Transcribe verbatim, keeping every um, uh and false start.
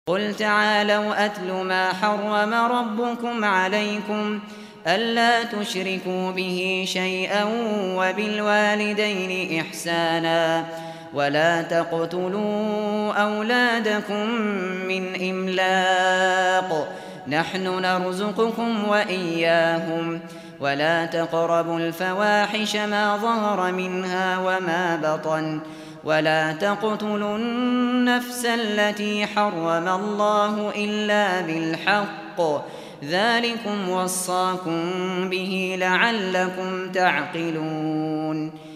قل تعالوا أتل ما حرم ربكم عليكم ألا تشركوا به شيئا وبالوالدين إحسانا ولا تقتلوا أولادكم من إملاق نحن نرزقكم وإياهم ولا تقربوا الفواحش ما ظهر منها وما بطن ولا تقتلوا النفس التي حرم الله إلا بالحق ذلكم وصاكم به لعلكم تعقلون